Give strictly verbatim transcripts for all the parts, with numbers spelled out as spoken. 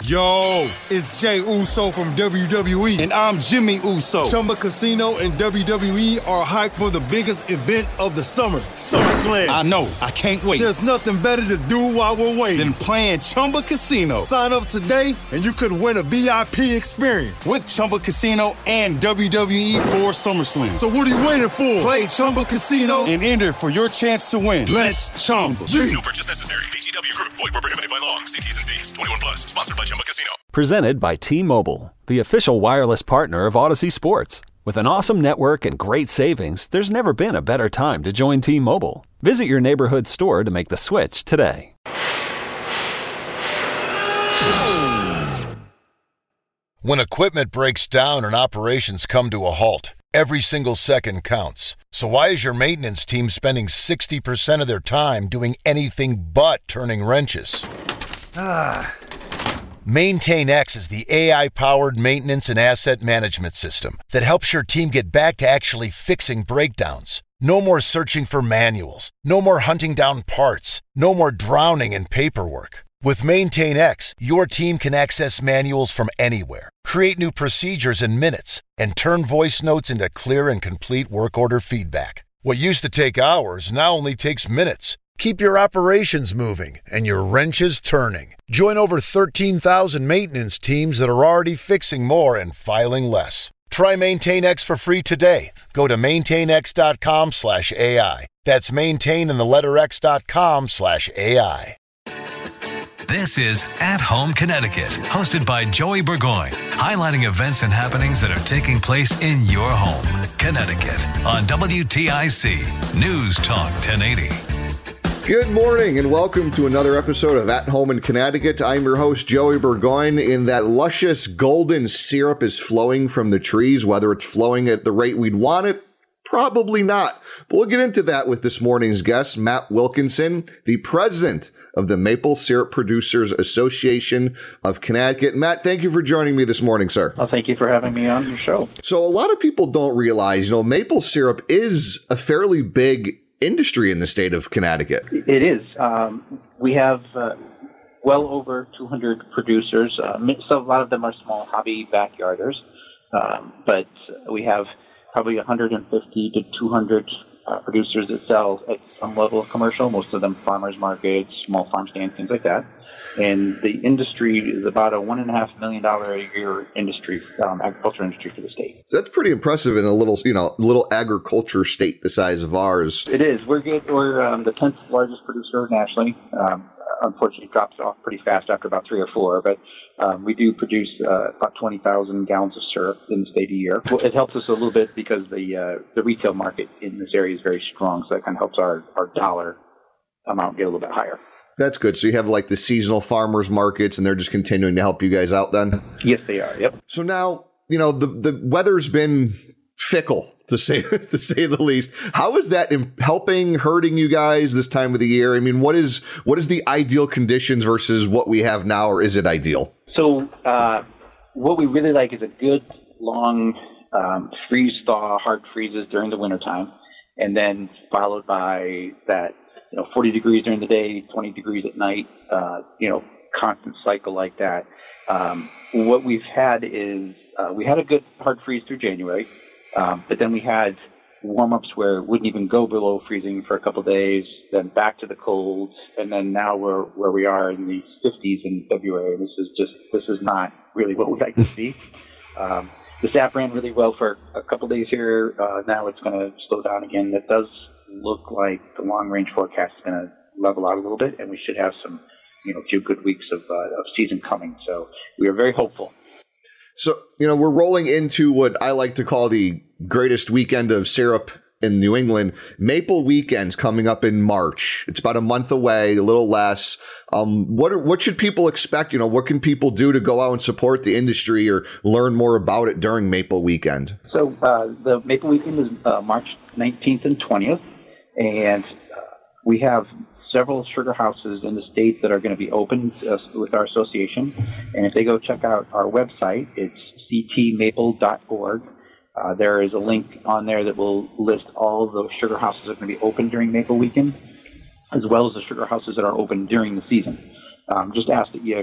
Yo, it's Jay Uso from W W E, and I'm Jimmy Uso. Chumba Casino and W W E are hyped for the biggest event of the summer, SummerSlam. I know, I can't wait. There's nothing better to do while we're waiting than playing Chumba Casino. Sign up today, and you could win a V I P experience with Chumba Casino and W W E for SummerSlam. So what are you waiting for? Play Chumba Casino and enter for your chance to win. Let's Chumba. No purchase necessary. V G W Group. Void where prohibited by law. See T's and C's. twenty-one plus. Sponsored by Chumba Casino. Presented by T-Mobile, the official wireless partner of Odyssey Sports. With an awesome network and great savings, there's never been a better time to join T-Mobile. Visit your neighborhood store to make the switch today. When equipment breaks down and operations come to a halt, every single second counts. So why is your maintenance team spending sixty percent of their time doing anything but turning wrenches? Ah. MaintainX is the A I-powered maintenance and asset management system that helps your team get back to actually fixing breakdowns. No more searching for manuals. No more hunting down parts. No more drowning in paperwork. With MaintainX, your team can access manuals from anywhere, create new procedures in minutes, and turn voice notes into clear and complete work order feedback. What used to take hours now only takes minutes. Keep your operations moving and your wrenches turning. Join over thirteen thousand maintenance teams that are already fixing more and filing less. Try MaintainX for free today. Go to maintainx.com slash AI. That's maintain and the letter x.com slash AI. This is At Home Connecticut, hosted by Joey Burgoyne, highlighting events and happenings that are taking place in your home, Connecticut, on W T I C News Talk ten eighty. Good morning and welcome to another episode of At Home in Connecticut. I'm your host, Joey Burgoyne. In that luscious golden syrup is flowing from the trees, whether it's flowing at the rate we'd want it, probably not. But we'll get into that with this morning's guest, Matt Wilkinson, the president of the Maple Syrup Producers Association of Connecticut. Matt, thank you for joining me this morning, sir. Well, thank you for having me on your show. So a lot of people don't realize, you know, maple syrup is a fairly big industry in the state of Connecticut. It is. Um, we have uh, well over two hundred producers. Uh, so a lot of them are small hobby backyarders, um, but we have probably one hundred fifty to two hundred uh, producers that sell at some level of commercial, most of them farmers markets, small farm stands, things like that. And the industry is about a one and a half million dollar a year industry, um, agriculture industry for the state. So that's pretty impressive in a little, you know, little agriculture state the size of ours. It is. We're good. We're um, the tenth largest producer nationally. Um, unfortunately, it drops off pretty fast after about three or four, but um, we do produce uh, about twenty thousand gallons of syrup in the state a year. Well, it helps us a little bit because the uh, the retail market in this area is very strong, so that kind of helps our, our dollar amount get a little bit higher. That's good. So you have like the seasonal farmers markets, and they're just continuing to help you guys out then? Yes, they are. Yep. So now, you know, the, the weather's been fickle, to say to say the least. How is that helping, hurting you guys this time of the year? I mean, what is what is the ideal conditions versus what we have now, or is it ideal? So uh, what we really like is a good, long um, freeze-thaw, hard freezes during the wintertime, and then followed by that, you know, forty degrees during the day, twenty degrees at night, uh, you know, constant cycle like that. Um, what we've had is uh, we had a good hard freeze through January, um, but then we had warm-ups where it wouldn't even go below freezing for a couple of days, then back to the cold, and then now we're where we are in the fifties in February. This is just this is not really what we like to see. Um, the sap ran really well for a couple of days here. Uh, now it's going to slow down again. That does look like the long-range forecast is going to level out a little bit, and we should have some, you know, few good weeks of, uh, of season coming. So we are very hopeful. So, you know, we're rolling into what I like to call the greatest weekend of syrup in New England. Maple Weekend's coming up in March. It's about a month away, a little less. Um, what are, what should people expect? You know, what can people do to go out and support the industry or learn more about it during Maple Weekend? So uh, the Maple Weekend is uh, March nineteenth and twentieth. And uh, we have several sugar houses in the state that are going to be open uh, with our association. And if they go check out our website, it's c t maple dot org. Uh, there is a link on there that will list all of those sugar houses that are going to be open during Maple Weekend, as well as the sugar houses that are open during the season. Um, just ask that you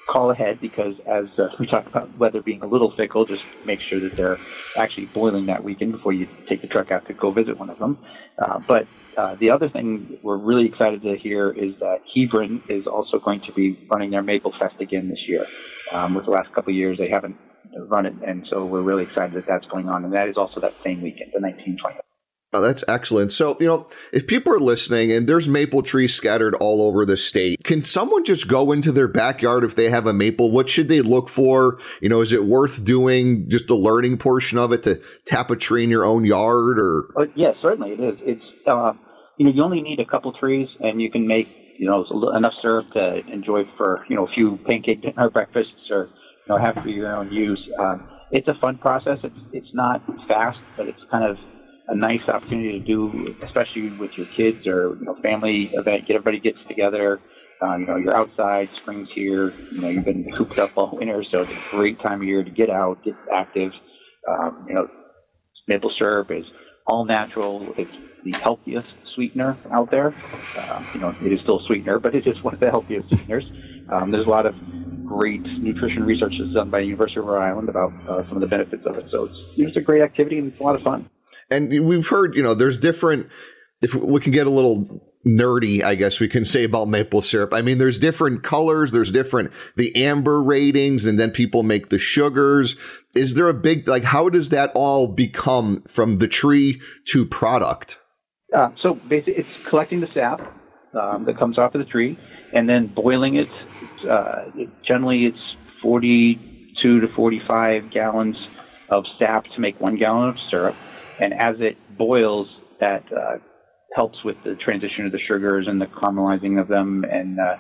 call ahead because as uh, we talked about weather being a little fickle, just make sure that they're actually boiling that weekend before you take the truck out to go visit one of them. Uh, but uh, the other thing we're really excited to hear is that Hebron is also going to be running their Maple Fest again this year. Um, with the last couple of years, they haven't run it, and so we're really excited that that's going on, and that is also that same weekend, the nineteenth, twentieth. Oh, that's excellent. So, you know, if people are listening and there's maple trees scattered all over the state, can someone just go into their backyard if they have a maple? What should they look for? You know, is it worth doing just the learning portion of it to tap a tree in your own yard? Or uh, yes, certainly it is. It's uh, you know, you only need a couple trees, and you can make you know enough syrup to enjoy for you know a few pancake dinner breakfasts, or you know have for your own use. Um, it's a fun process. It's it's not fast, but it's kind of a nice opportunity to do, especially with your kids or you know family event. Get everybody gets together. Um, you know, you're outside. Spring's here. You know, you've been cooped up all winter, so it's a great time of year to get out, get active. Um, you know, maple syrup is all natural. It's the healthiest sweetener out there. Um, you know, it is still a sweetener, but it is one of the healthiest sweeteners. Um, there's a lot of great nutrition research that's done by the University of Rhode Island about uh, some of the benefits of it. So it's, it's a great activity and it's a lot of fun. And we've heard, you know, there's different, if we can get a little nerdy, I guess we can say about maple syrup. I mean, there's different colors, there's different, the amber ratings, and then people make the sugars. Is there a big, like, how does that all become from the tree to product? Uh, so basically it's collecting the sap um, that comes off of the tree and then boiling it. Uh, it generally it's forty-two to forty-five gallons of sap to make one gallon of syrup. And as it boils, that uh, helps with the transition of the sugars and the caramelizing of them and uh,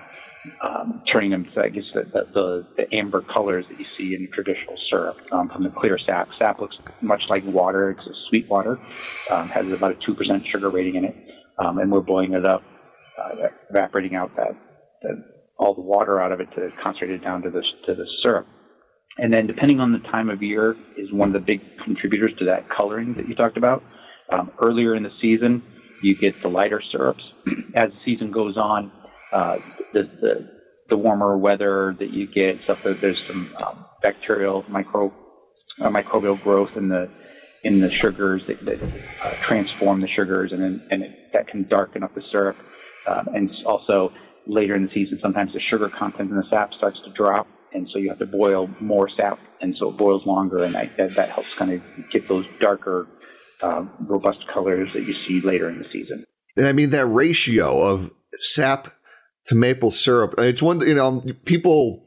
um, turning them to, I guess, the, the, the amber colors that you see in traditional syrup um, from the clear sap. Sap looks much like water. It's a sweet water. Um, has about a two percent sugar rating in it. Um, and we're boiling it up, uh, evaporating out that, that all the water out of it to concentrate it down to the, to the syrup. And then depending on the time of year is one of the big contributors to that coloring that you talked about. Um, earlier in the season, you get the lighter syrups. As the season goes on, uh, the, the the warmer weather that you get, stuff that there's some um, bacterial micro uh, microbial growth in the in the sugars that, that uh, transform the sugars, and then, and it, that can darken up the syrup. Um, and also later in the season, sometimes the sugar content in the sap starts to drop. And so you have to boil more sap, and so it boils longer, and I, that, that helps kind of get those darker, uh, robust colors that you see later in the season. And I mean, that ratio of sap to maple syrup, it's one, you know, people,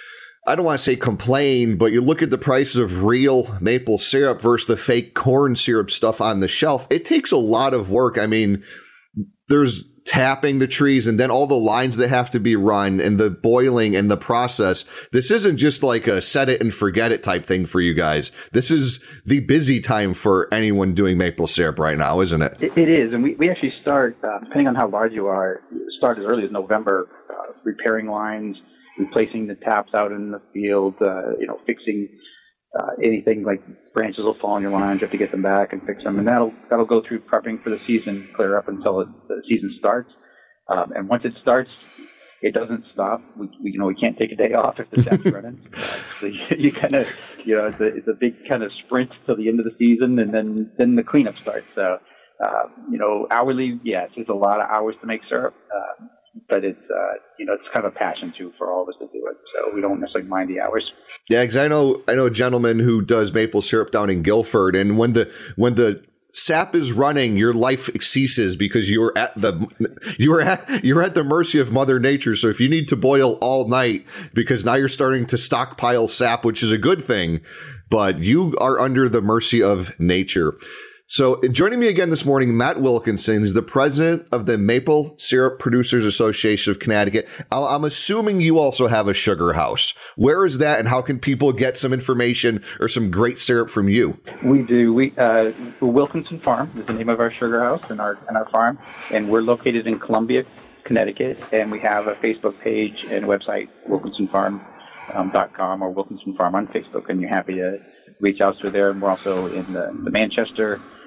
I don't want to say complain, but you look at the prices of real maple syrup versus the fake corn syrup stuff on the shelf, it takes a lot of work. I mean, there's tapping the trees and then all the lines that have to be run and the boiling and the process. This isn't just like a set it and forget it type thing for you guys. This is the busy time for anyone doing maple syrup right now, isn't it? It, it is. And we, we actually start, uh, depending on how large you are, start as early as November, uh, repairing lines, replacing the taps out in the field, uh, you know, fixing uh, anything like branches will fall on your lines. You have to get them back and fix them. And that'll, that'll go through prepping for the season, clear up until it, the season starts. Um, and once it starts, it doesn't stop. We, we you know, we can't take a day off if the tap's running. Uh, so you, you kind of, you know, it's a, it's a big kind of sprint till the end of the season, and then, then the cleanup starts. So, uh, you know, hourly, yes, there's a lot of hours to make syrup. Uh, but it's, uh, you know, it's kind of a passion too for all of us to do it. So we don't necessarily mind the hours. Yeah, because I know, I know a gentleman who does maple syrup down in Guilford, and when the, when the, sap is running, your life ceases because you're at the you're at you're at the mercy of Mother Nature. So if you need to boil all night because now you're starting to stockpile sap, which is a good thing, but you are under the mercy of nature. So joining me again this morning, Matt Wilkinson is the president of the Maple Syrup Producers Association of Connecticut. I'm assuming you also have a sugar house. Where is that, and how can people get some information or some great syrup from you? We do. We uh, Wilkinson Farm is the name of our sugar house and our and our farm, and we're located in Columbia, Connecticut, and we have a Facebook page and website, wilkinson farm dot com or Wilkinson Farm on Facebook, and you're happy to reach out to there. And we're also in the, the Manchester,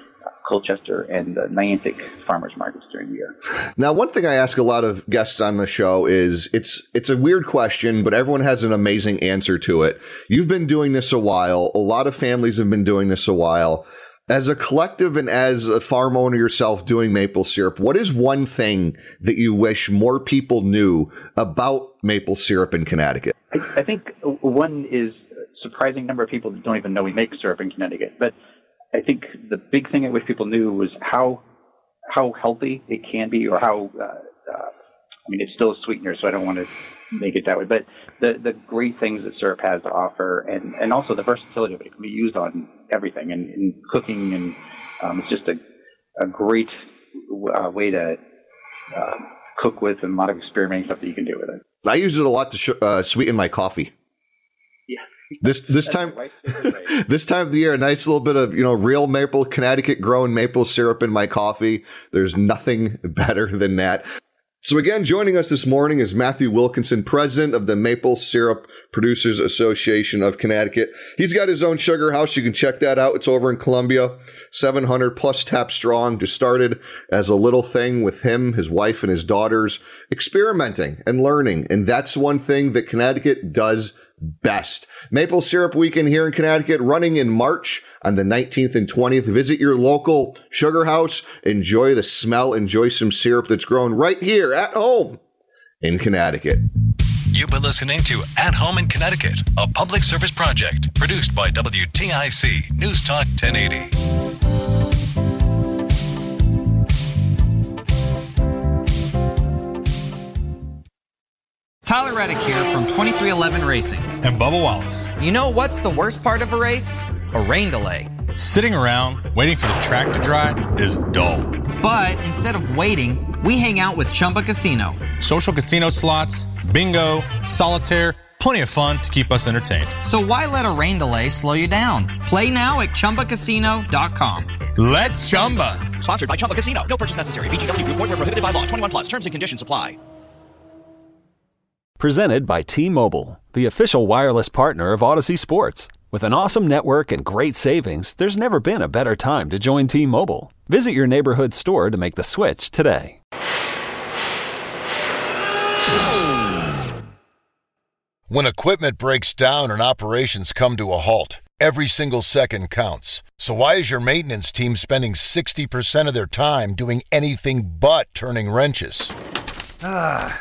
Colchester, and the Niantic farmers markets during the year. Now, one thing I ask a lot of guests on the show is it's it's a weird question, but everyone has an amazing answer to it. You've been doing this a while. A lot of families have been doing this a while. As a collective and as a farm owner yourself doing maple syrup, what is one thing that you wish more people knew about maple syrup in Connecticut? I, I think one is a surprising number of people that don't even know we make syrup in Connecticut, but I think the big thing I wish people knew was how how healthy it can be, or how, uh, uh, I mean, it's still a sweetener, so I don't want to make it that way, but the, the great things that syrup has to offer, and, and also the versatility of it. It can be used on everything, and in cooking, and um, it's just a, a great uh, way to uh, cook with, and a lot of experimenting stuff that you can do with it. I use it a lot to sh- uh, sweeten my coffee. Yeah. This this time this time of the year, a nice little bit of, you know, real maple, Connecticut grown maple syrup in my coffee. There's nothing better than that. So again, joining us this morning is Matthew Wilkinson, president of the Maple Syrup Producers Association of Connecticut. He's got his own sugar house. You can check that out. It's over in Columbia, seven hundred plus tap strong. Just started as a little thing with him, his wife, and his daughters, experimenting and learning. And that's one thing that Connecticut does best. Maple Syrup Weekend here in Connecticut, running in March on the nineteenth and twentieth. Visit your local sugar house. Enjoy the smell. Enjoy some syrup that's grown right here at home in Connecticut. You've been listening to At Home in Connecticut, a public service project produced by W T I C News Talk ten eighty. Tyler Reddick here from twenty-three eleven Racing. And Bubba Wallace. You know what's the worst part of a race? A rain delay. Sitting around waiting for the track to dry is dull. But instead of waiting, we hang out with Chumba Casino. Social casino slots, bingo, solitaire, plenty of fun to keep us entertained. So why let a rain delay slow you down? Play now at Chumba Casino dot com. Let's Chumba. Sponsored by Chumba Casino. No purchase necessary. V G W Group. Void where prohibited by law. twenty-one plus. Terms and conditions apply. Presented by T-Mobile, the official wireless partner of Odyssey Sports. With an awesome network and great savings, there's never been a better time to join T-Mobile. Visit your neighborhood store to make the switch today. When equipment breaks down and operations come to a halt, every single second counts. So why is your maintenance team spending sixty percent of their time doing anything but turning wrenches? Ah.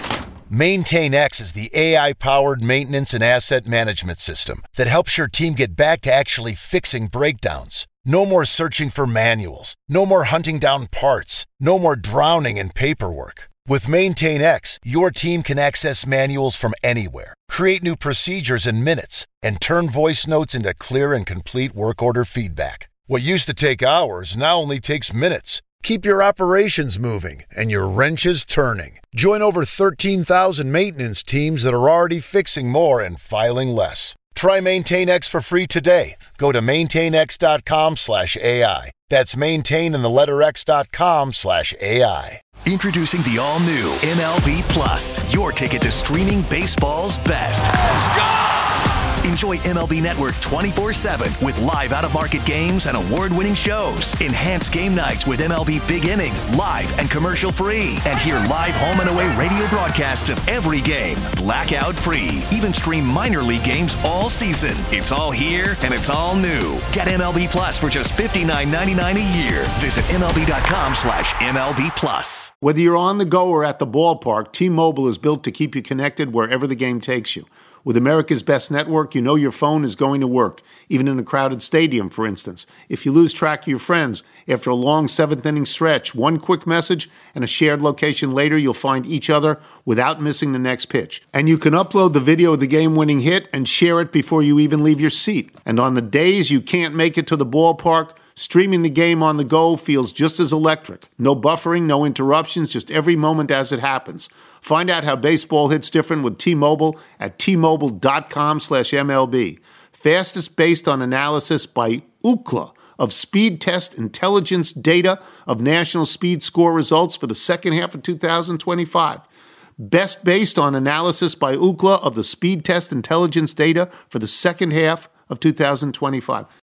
MaintainX is the A I-powered maintenance and asset management system that helps your team get back to actually fixing breakdowns. No more searching for manuals. No more hunting down parts. No more drowning in paperwork. With MaintainX, your team can access manuals from anywhere, create new procedures in minutes, and turn voice notes into clear and complete work order feedback. What used to take hours now only takes minutes. Keep your operations moving and your wrenches turning. Join over thirteen thousand maintenance teams that are already fixing more and filing less. Try MaintainX for free today. Go to maintainx.com slash AI. That's maintain in the letter x.com slash AI. Introducing the all-new M L B Plus, your ticket to streaming baseball's best. Let's go! Enjoy M L B Network twenty-four seven with live out-of-market games and award-winning shows. Enhance game nights with M L B Big Inning, live and commercial-free. And hear live home and away radio broadcasts of every game, blackout-free. Even stream minor league games all season. It's all here and it's all new. Get M L B Plus for just fifty-nine ninety-nine a year. Visit MLB.com slash MLB Plus. Whether you're on the go or at the ballpark, T-Mobile is built to keep you connected wherever the game takes you. With America's best network, you know your phone is going to work, even in a crowded stadium, for instance. If you lose track of your friends after a long seventh-inning stretch, one quick message and a shared location later, you'll find each other without missing the next pitch. And you can upload the video of the game-winning hit and share it before you even leave your seat. And on the days you can't make it to the ballpark, streaming the game on the go feels just as electric. No buffering, no interruptions, just every moment as it happens. Find out how baseball hits different with T-Mobile at T-Mobile.com slash MLB. Fastest based on analysis by Ookla of Speed Test Intelligence data of national speed score results for the second half of two thousand twenty-five. Best based on analysis by Ookla of the Speed Test Intelligence data for the second half of two thousand twenty-five.